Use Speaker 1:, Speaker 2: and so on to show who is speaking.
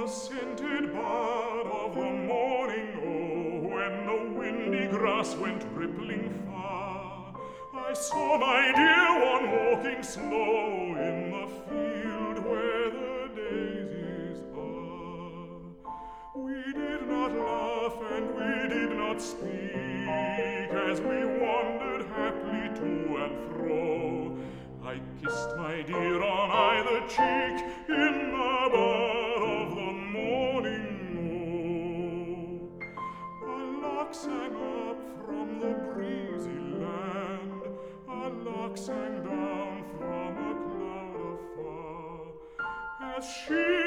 Speaker 1: the scented bud of the morning, oh, when the windy grass went rippling far, I saw my dear one walking slow in the field where the daisies are. We did not laugh and we did not speak as we wandered happily to and fro. I kissed my dear on either cheek in the bud of the morning, oh. A lark sang up from the breezy land, a lark sang down from a cloud afar, as she